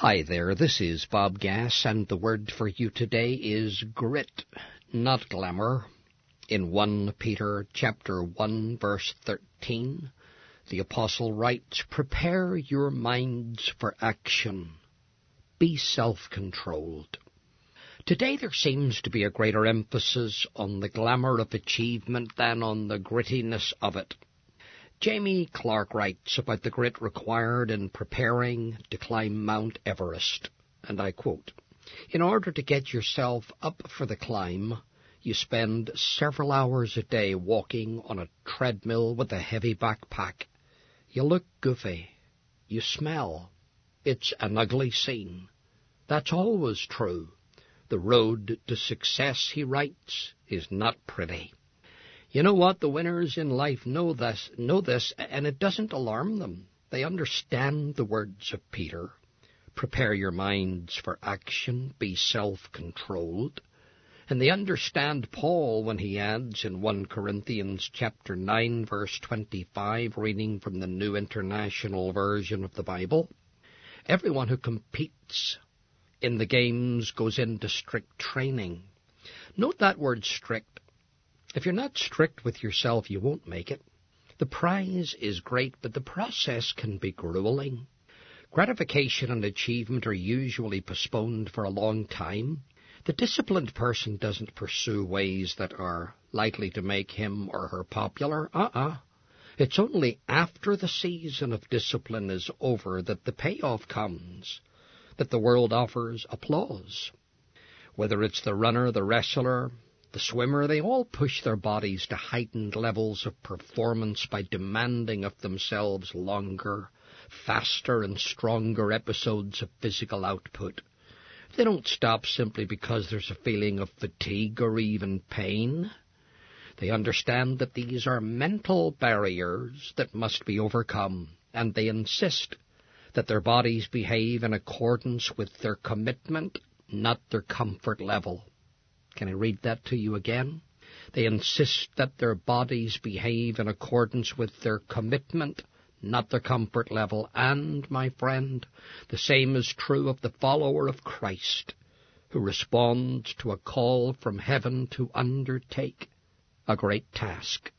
Hi there, this is Bob Gass, and the word for you today is grit, not glamour. In 1 Peter chapter 1, verse 13, the apostle writes, "Prepare your minds for action. Be self-controlled." Today there seems to be a greater emphasis on the glamour of achievement than on the grittiness of it. Jamie Clark writes about the grit required in preparing to climb Mount Everest, and I quote, "In order to get yourself up for the climb, you spend several hours a day walking on a treadmill with a heavy backpack. You look goofy. You smell. It's an ugly scene. That's always true. The road to success," he writes, "is not pretty." You know what? The winners in life know this, and it doesn't alarm them. They understand the words of Peter. Prepare your minds for action, be self-controlled. And they understand Paul when he adds in 1 Corinthians chapter 9, verse 25, reading from the New International Version of the Bible, "Everyone who competes in the games goes into strict training." Note that word strict. If you're not strict with yourself, you won't make it. The prize is great, but the process can be grueling. Gratification and achievement are usually postponed for a long time. The disciplined person doesn't pursue ways that are likely to make him or her popular. It's only after the season of discipline is over that the payoff comes, that the world offers applause. Whether it's the runner, the wrestler, the swimmer, they all push their bodies to heightened levels of performance by demanding of themselves longer, faster, and stronger episodes of physical output. They don't stop simply because there's a feeling of fatigue or even pain. They understand that these are mental barriers that must be overcome, and they insist that their bodies behave in accordance with their commitment, not their comfort level. Can I read that to you again? They insist that their bodies behave in accordance with their commitment, not their comfort level. And, my friend, the same is true of the follower of Christ, who responds to a call from heaven to undertake a great task.